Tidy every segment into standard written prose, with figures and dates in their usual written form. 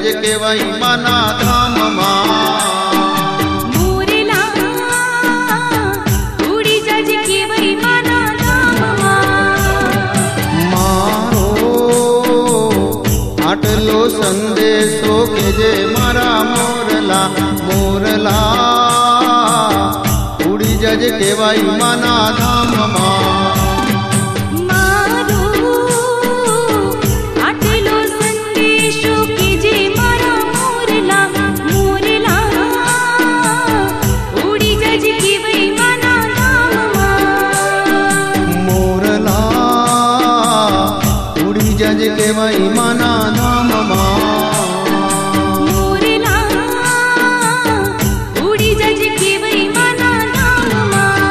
जज केवाई माना धाम मोरला उड़ी जज केवाई माना धाम मारो आटलो संदेशो के जे मारा मोरला मोरला उड़ी जज केवाई माना धाम जज केवाई माना धाम मोरला उड़ी जज केवाई माना धाम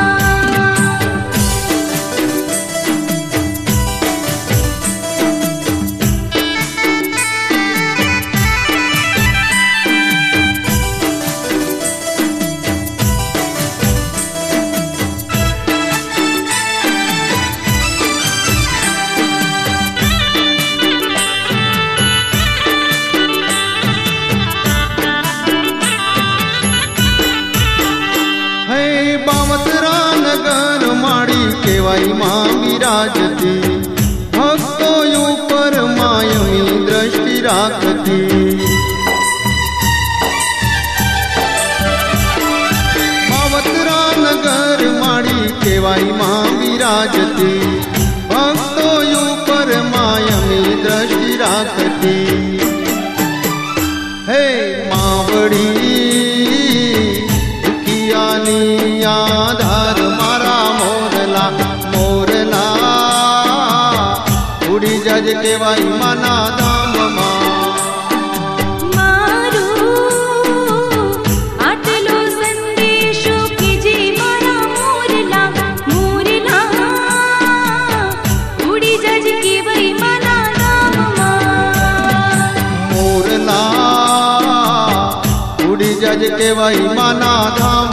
बावतरा नगर माड़ी केवाई माँ विराजती भक्तों ऊपर मायमी दृष्टि राखती बावतरा नगर माड़ी केवाई माँ विराजती भक्तों ऊपर मायमी दृष्टि राखती हे मावड़ी आधार मारा मोरला मोरला उड़ी जज केवाई माना धाम मारू आटलो संदेशो के जे मारा मोरला मोरला उड़ी जज केवाई माना धाम मोरला उड़ी जज केवाई माना धाम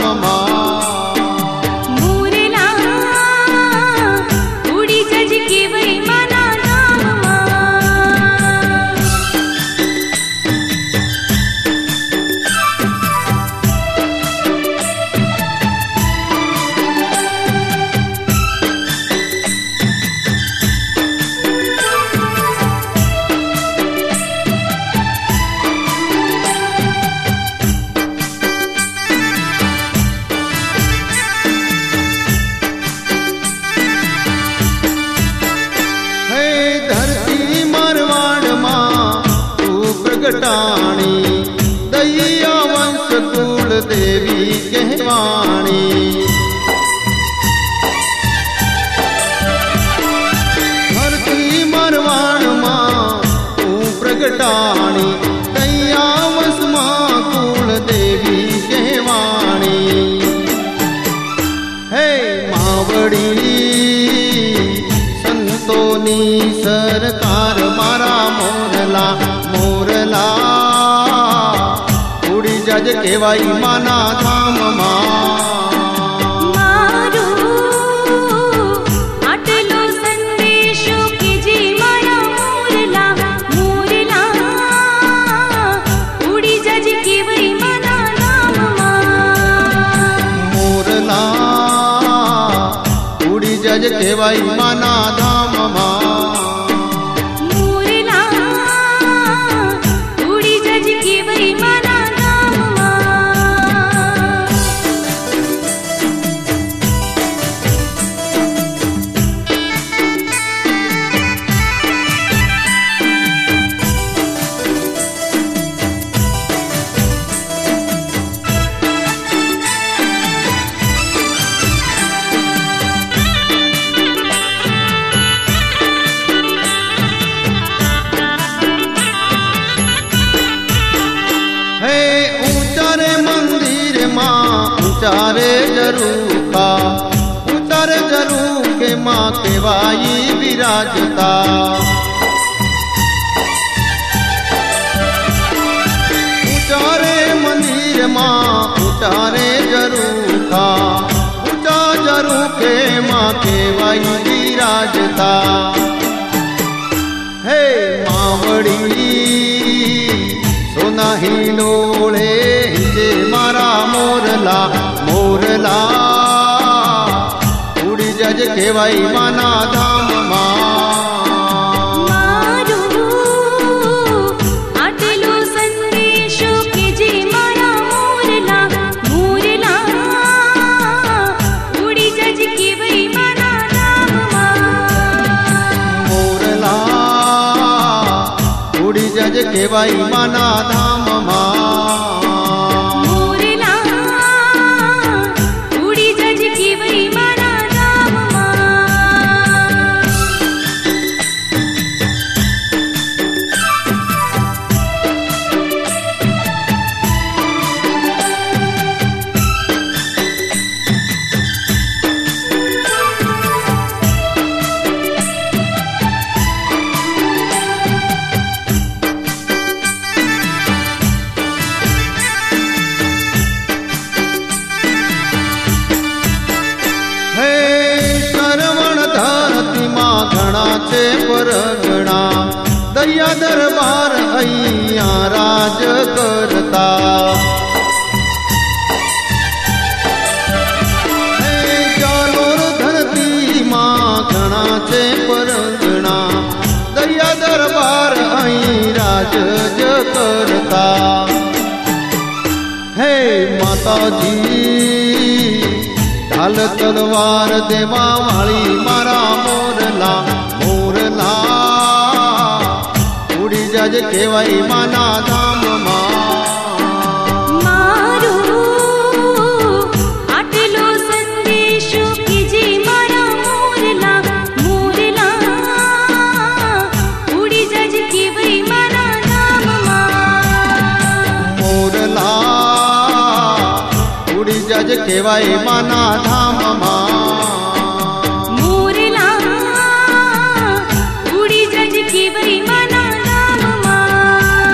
प्रगटाणी दैया वंश कुल देवी कहवाणी धरती मरवाण माँ तू प्रगटाणी दैया वंश माँ कुल देवी कहवाणी हे मावड़ी संतोनी सरकार मारा मोरला मोरला उड़ी जज केवाई माना धाम मारू आटलो संदेशो के जे मारा मोरला मोरला उड़ी जज केवाई माना धाम मोरला उड़ी जज केवाई माना धाम उतारे जरूखा उतारे जरू के माँ केवाई विराजता उतारे मंदिर माँ उतारे जरूखा उता जरू के माँ केवाई विराजता हे मावड़ी नहीं डोले जे मारा मोरला मोरला उड़ी जज केवाई माना धाम मारू आटलो संदेशो के जे मारा मोरला मोरला उड़ी जज केवाई माना धाम मोरला उड़ी जज केवाई माना धाम मोरला उड़ी जज केवाई माना धाम हे श्रवण धरती मां घणा छे परगणा दया दरबार अहिया राज करता हे जालोर धरती मां घणा छे परगणा दया दरबार अही राज ज करता हे माताजी ढाल तलवार देवा वाली मारा मोरला मोरला उड़ी जज केवाई माना धाम मारू आटलो संदेशो के जे मारा मोरला मोरला उड़ी जज केवाई माना धाम मोरला उड़ी जज केवाई माना धाम मोरला उड़ी जज केवाई माना धाम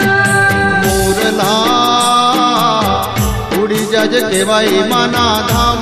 मोरला उड़ी जज केवाई माना धाम